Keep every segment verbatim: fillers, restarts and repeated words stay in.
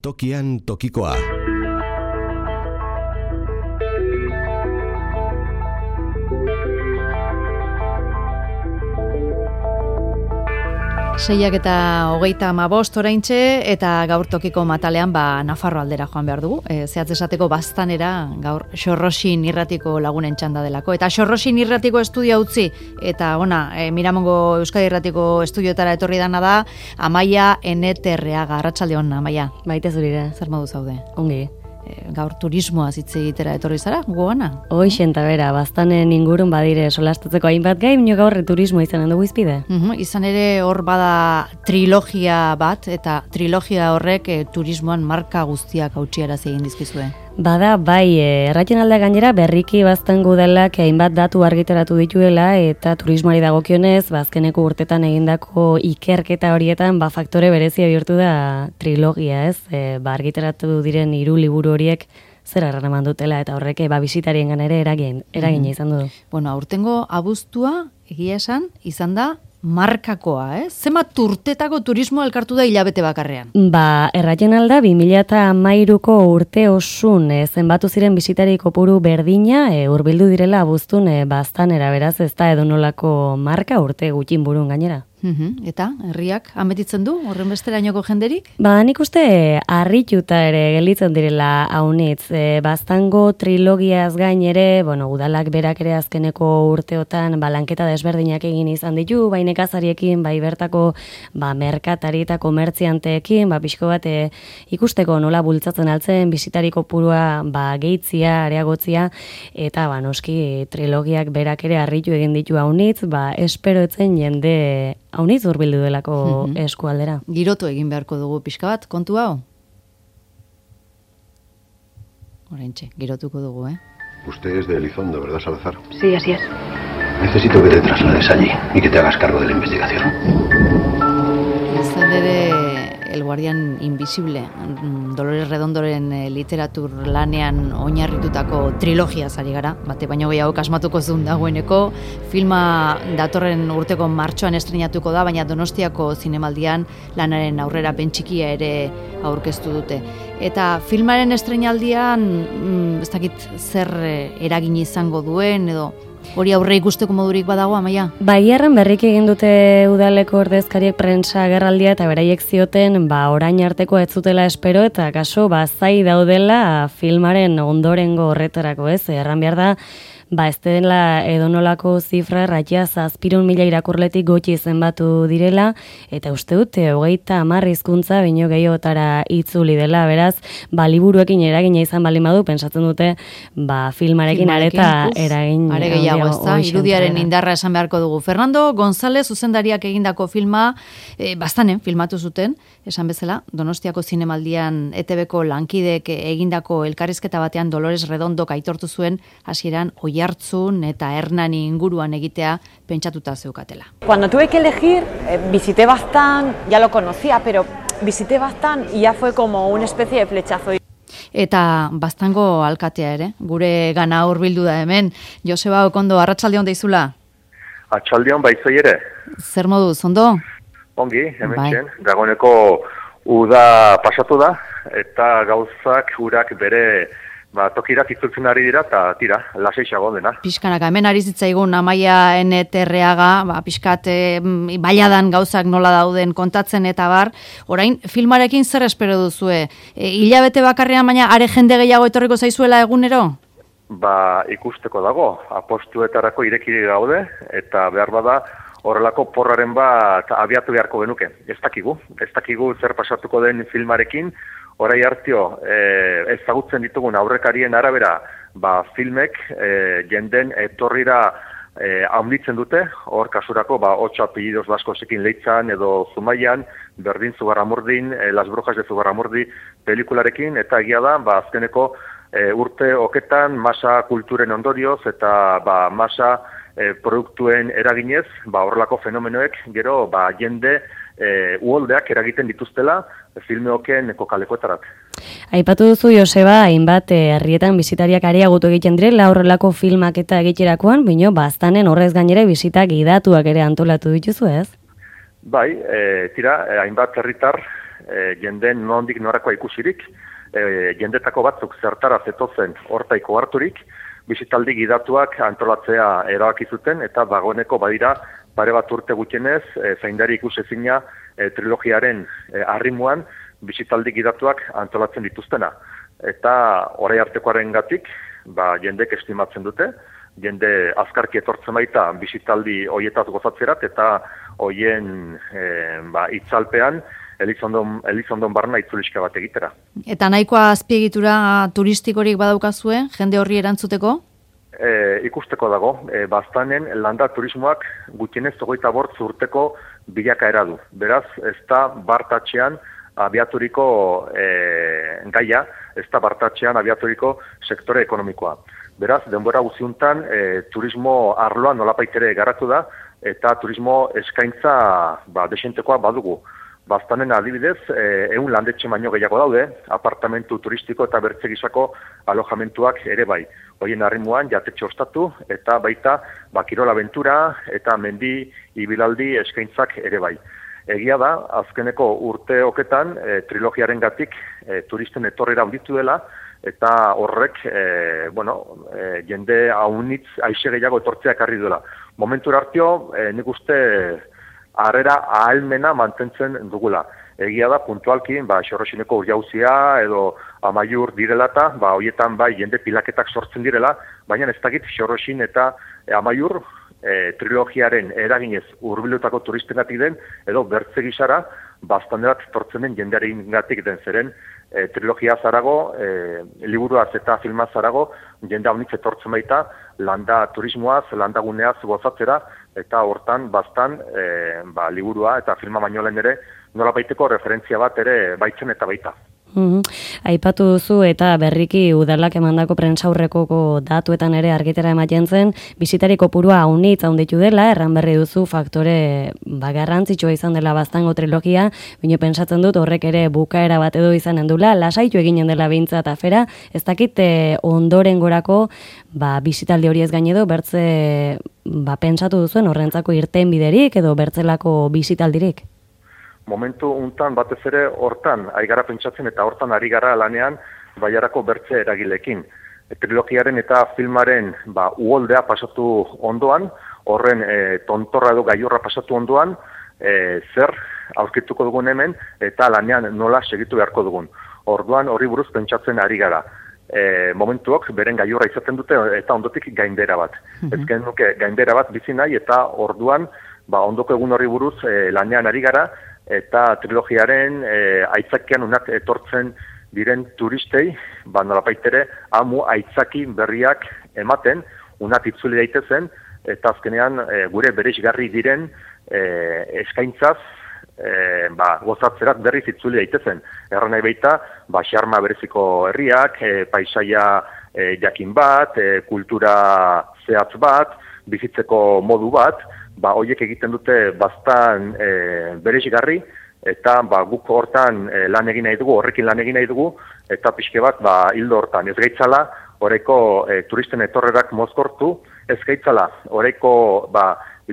Tokian tokikoa. Seiak eta hogeita hamabost oraintxe eta gaur tokiko matalean ba Nafarro aldera joan behar dugu. E, zehatz esateko Baztanera gaur Xorroxin irratiko lagunen txanda delako. Eta Xorroxin irratiko estudio utzi eta ona, e, Miramongo Euskadi irratiko estudioetara etorri dana da Amaia Eneterreaga. Arratsaldeon, Amaia. Baita zurira. Zer modu zaude? Ongi. E, gaur turismoa hitz egitera etorri zara, gogoana? Hoixen ta bera, Baztanen ingurun badire solastatzeko hainbat gai, baina gaur turismo izanen dugu izpide. Uhum, izan ere hor bada trilogia bat, eta trilogia horrek e, turismoan marka guztiak hautsiarazi egin dizkizue. Bada, bai, erraten alda gainera berriki Baztan Udalak hainbat datu argitaratu dituela eta turismoari dagokionez, bazkeneko urtetan egindako ikerketa horietan ba faktore berezia bihurtu da trilogia, ez? E, ba argitaratu diren hiru liburu horiek zer erran eman dutela eta horrek ba bisitariengan ere eragin eragina izan du. Bueno, aurtengo abuztua egia esan izan da markakoa, eh? Zenbat urtetako turismo elkartu da hilabete bakarrean? Ba, erraten alda, bi mila hamairuko urte osun e, zenbatu ziren bisitari kopuru berdina e, hurbildu direla abuztun e, Baztanera, beraz ez da edonolako marka urte gutxin burun gainera. Uhum. Eta, herriak ametitzen du, horren besterainoko jenderik? Ba, nik uste harrituta ere gelditzen direla haunitz. E, Baztango trilogiaz gain ere, bueno, udalak berak ere azkeneko urteotan ba, lanketa desberdinak egin izan ditu, bai nekazariekin, bai bertako ba, merkatari eta komertzianteekin, ba, pixko bat e, ikusteko nola bultzatzen altzen, bisitariko purua ba, gehitzia, areagotzia, eta ba, noski trilogiak berak ere harritu egin ditu haunitz, ba, espero etzen jende haunitz hurbildu delako mm-hmm. eskualdera. Girotu egin beharko dugu pixka bat, kontu hau? Oraintxe, girotuko dugu, eh? Usted es de Elizondo, ¿verdad, Salazar? Sí, así es. Necesito que te traslades allí y que te hagas cargo de la investigación. Izan ere El Guardián Invisible, Dolores Redondoren literatur lanean oinarritutako trilogia zari gara, bate baino gehiago kasmatuko zuen dagoeneko, filma datorren urteko martxoan estrenatuko da, baina Donostiako zinemaldian lanaren aurrera pentxikia ere aurkeztu dute. Eta filmaren estrenaldian, mm, ez dakit zer eragin izango duen, edo hori aurre ikusteko modurik badago, Amaia? Baierren berriki egin dute udaleko ordezkariek prentsa agerraldia eta beraiek zioten ba orain arteko ez zutela espero eta kaso ba zai daudela filmaren ondorengo horretarako, ez? Erran behar da ba ez dela edonolako zifra raia zazpiehun mila irakurletik gutxi zenbatu direla eta uste dute hogeita hamar hizkuntza baino gehiagotara itzuli dela, beraz ba liburuekin eragina izan baldin badu pentsatzen dute ba filmarekin areta eragin are gehiago, ezta? Irudiaren indarra esan beharko dugu. Fernando González zuzendariak egindako filma e, Baztanen filmatu zuten, esan bezala, Donostiako zinemaldian E T Bko lankideek egindako elkarrizketa batean Dolores Redondok aitortu zuen hasieran Oiartzun eta Hernani inguruan egitea pentsatuta zeukatela. Cuando tuve que elegir, eh, visité Baztan, ya lo conocía, pero visité Baztan y ya fue como una especie de flechazo. Eta Baztango alkatea ere, gure gana hurbildu da hemen. Joseba Okondo, arratsaldeon deizula? Arratsaldeon baitzoi ere. Zer moduz, ondo? Ongi, hemen bai. Txen, dagoeneko uda pasatu da, eta gauzak urak bere ba, tokirak itzultzen ari dira, eta tira, laseixago dena. Piskanaka, hemen ari zitzaigun Amaia Eneterreaga, ba, piskat e, baiadan gauzak nola dauden kontatzen eta bar, orain filmarekin zer espero duzue? E, hilabete bakarrean, baina are jende gehiago etorriko zaizuela egunero? Ba, ikusteko dago, apostuetarako irekiri gaude, eta behar bada, horrelako porraren bat abiatu beharko genuke. Ez dakigu, ez dakigu zer pasatuko den filmarekin, orai hartio e, ezagutzen ditugun aurrekarien arabera, ba, filmek e, jenden etorrira e, handitzen dute, hor kasurako ba, otso apellidos baskosekin leitzan edo Zumaian, Berdin Zugarramurdin, e, Las Brujas de Zugarramurdi pelikularekin, eta egia da, ba, azkeneko e, urte oketan masa kulturen ondorioz eta ba, masa e, produktuen eraginez, ba, horrelako fenomenoek gero ba, jende e, uholdeak eragiten dituztela filmeoken kokalekoetarat. Aipatu duzu, Joseba, hainbat herrietan bisitariak areagotu egiten direla horrelako filmak eta egiterakoan, bino Baztanen horrez gainera bisitak gidatuak ere antolatu dituzu, ez? Bai, e, tira, hainbat herritar e, jenden nondik norakoa ikusirik, e, jendetako batzuk zertara zetozen hortaiko harturik, bisitaldi gidatuak antolatzea erabaki zuten, eta dagoeneko badira pare bat urte gutxienez, e, zaindari ikusezina e, trilogiaren e, arrimuan bisitaldi gidatuak antolatzen dituztena. Eta orai artekoaren gatik, ba, jendek estimatzen dute, jende azkarki etortzen baita bisitaldi hoietaz gozatzerat, eta hoien e, ba, itzalpean Elizondon, Elizondon barna itzuliska bat egitera. Eta nahikoa azpiegitura turistikorik badaukazue, jende horri erantzuteko? E, ikusteko dago, e, baztanen landa turismoak gutxienez hogeita bortz urteko bilakaera du. Beraz, ez da bartatxean abiaturiko e, gaia, ez da bartatxean abiaturiko sektore ekonomikoa. Beraz, denbora guztiuntan e, turismo arloan nolapaitere garatu da, eta turismo eskaintza ba, desentekoa badugu. Baztanen adibidez, ehun landetxe baino gehiago daude, apartamentu turistiko eta bertzegisako alojamentuak ere bai. Hoien arrimuan jatetxe ostatu eta baita ba, kirol abentura eta mendi ibilaldi eskaintzak ere bai. Egia da, azkeneko urteoketan e, trilogiaren gatik e, turisten etorrera handitu dela, eta horrek e, bueno, e, jende haunitz aixe gehiago etortzea ekarri duela. Momentura hartio, e, nik uste harrera ahalmena mantentzen dugula. Egia da, puntualki, ba, Xorroxineko urjauzia edo Amaiur direlata, ba, hoietan bai jende pilaketak sortzen direla, baina ez dakit Xorroxin eta e, Amaiur e, trilogiaren eraginez hurbilutako turistengatik den, edo bertze gisara, baztanerat tortzen den jendearen gatik den zeren, e, trilogia zarago, e, liburuaz eta filmaz zarago, jende haunitz etortzen baita, landa turismoaz, landaguneaz gozatzera, eta hortan baztan e, ba, liburua eta filma baino lehen ere nola baiteko referentzia bat ere baitzen eta baita. Mm-hmm. Aipatu duzu eta berriki udalak emandako prentsaurrekoko datuetan ere argitera ematen zen, bisitari kopurua haunitz haunditu dela, erran berri duzu faktore ba, garrantzitsua izan dela Baztango trilogia, bine pentsatzen dut horrek ere bukaera bat edo izanen dula, lasaitu eginen dela behintzat afera, ez dakit eh, ondoren gorako ba, bisitaldi hori ez gainedo, bertze ba, pentsatu duzuen horrentzako irten biderik edo bertzelako bisitaldirik? Momentu untan batez ere hortan ari gara pentsatzen eta hortan ari gara lanean baiarako bertze eragilekin. E, trilogiaren eta filmaren ba, uholdea pasatu ondoan, horren e, tontorra edo gailurra pasatu ondoan, e, zer aurkituko dugun hemen eta lanean nola segitu beharko dugun. Orduan horri buruz pentsatzen ari gara. E, momentuok beren gailurra izaten dute eta ondotik gaindera bat. Mm-hmm. Ezken nuke gaindera bat bizi nahi eta orduan ba, ondoko egun horri buruz e, lanean ari gara, eta trilogiaren e, aitzakian unat etortzen diren turistei, ba nolapaitere amu aitzaki berriak ematen, unat itzuli daitezen, eta azkenean e, gure bereizgarri diren e, eskaintzaz e, ba, gozatzerat berriz itzuli daitezen. Erran nahi baita, ba, xarma bereziko herriak, e, paisaia e, jakin bat, e, kultura zehatz bat, bizitzeko modu bat, ba, hoiek egiten dute baztan e, berezigarri, eta ba, guk hortan e, lan egin nahi dugu, horrekin lan egin nahi dugu, eta pixke bat ba, hildo hortan. Ez gaitzala, horreko e, turisten etorrerak mozkortu, ez gaitzala, horreko ba,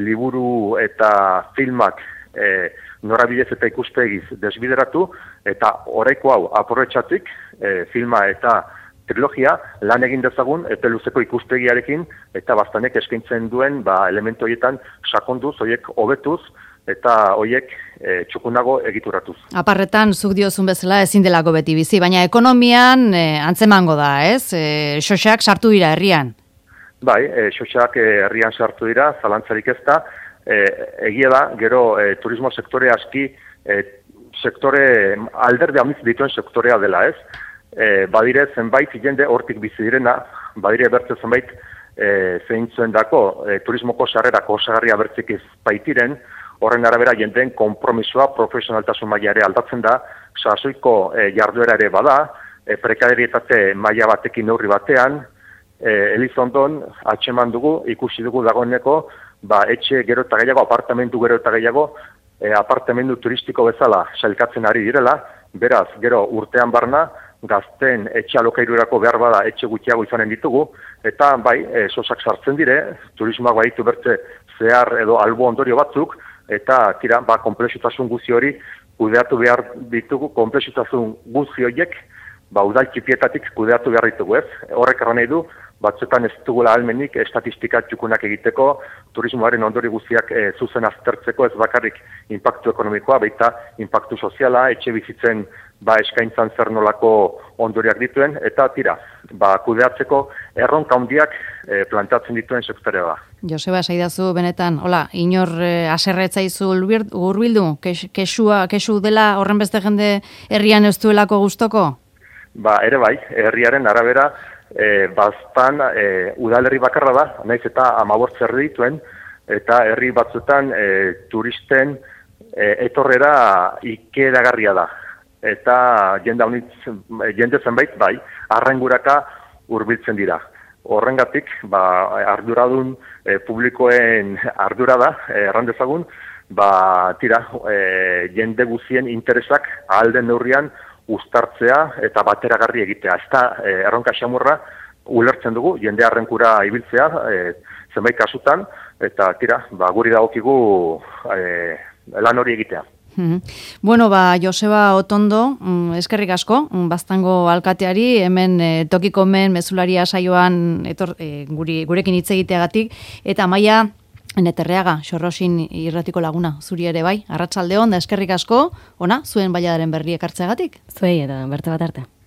liburu eta filmak e, norabidez eta ikustegiz desbideratu, eta horreko hau aporretxatik e, filma eta trilogia lan egin dezagun epe luzeko ikustegiarekin eta Baztanek eskaintzen duen ba, elementu horietan sakonduz, horiek hobetuz eta horiek e, txukunago egituratuz. Aparretan, zuk diozun bezala ezin delako beti bizi, baina ekonomian e, antzemango da, ez? E, xoxak sartu dira herrian. Bai, e, xoxak e, herrian sartu dira, zalantzarik ez da. E, egia da, gero e, turismo sektore aski, e, sektore alderde amitz dituen sektorea dela, ez? E, badire zenbait jende hortik bizi direna, badire bertze zenbait e, zeintzuen dako e, turismoko sarrerako osagarria bertzik ez baitiren, horren arabera jendeen konpromisoa profesionaltasun maila ere aldatzen da, sasoiko e, jarduera ere bada, e, prekarietate maila batekin neurri batean, e, Elizondon atxeman dugu, ikusi dugu dagoeneko, ba, etxe gero eta gehiago, apartamentu gero eta gehiago, e, apartamentu turistiko bezala sailkatzen ari direla, beraz, gero urtean barna, gazten etxe alokairurako behar bada etxe gutxiago izanen ditugu, eta bai, e, sosak sartzen dire, turismoak baditu bertze zehar edo albo ondorio batzuk, eta tira, ba, komplexutasun guzi hori kudeatu behar ditugu konplexutasun guzti horiek, ba, udal txipietatik kudeatu behar ditugu, ez? Horrek erran nahi du, batzuetan ez dugula ahalmenik estatistika txukunak egiteko, turismoaren ondori guztiak e, zuzen aztertzeko, ez bakarrik inpaktu ekonomikoa, baita inpaktu soziala, etxe bizitzen ba, eskaintzan zer nolako ondoriak dituen, eta tira, ba, kudeatzeko erronka handiak e, plantatzen dituen sektorea da. Joseba, saidazu benetan, hola, inor e, aserretzaizu hurbildu, kesua, kesu dela horren beste jende herrian ez duelako gustoko? Ba, ere bai, herriaren arabera, E, baztan e, udalerri bakarra da, naiz eta amabort zerri dituen, eta herri batzuetan e, turisten e, etorrera ikeragarria da. Eta jende, haunitz, jende zenbait, bai, arrenguraka hurbiltzen dira. Horrengatik, ba, arduradun e, publikoen ardura da, erran dezagun, ba, tira, e, jende guzien interesak ahalden neurrian uztartzea eta bateragarri egitea. Ez da, e, erronka xamurra ulertzen dugu, jende arrenkura ibiltzea, e, zenbait kasutan, eta tira, ba, guri dagokigu e, lan hori egitea. Mm-hmm. Bueno, ba, Joseba Otondo, mm, eskerrik asko, mm, Baztango alkateari, hemen e, tokiko men mezularia saioan etor, e, guri, gurekin hitz egiteagatik, eta Amaia Neterreaga, Xorrosin irratiko laguna, zuri ere bai, arratsaldeon da eskerrik asko, ona, zuen baiadaren berri ekartzeagatik. Zuei eta berte bat arte.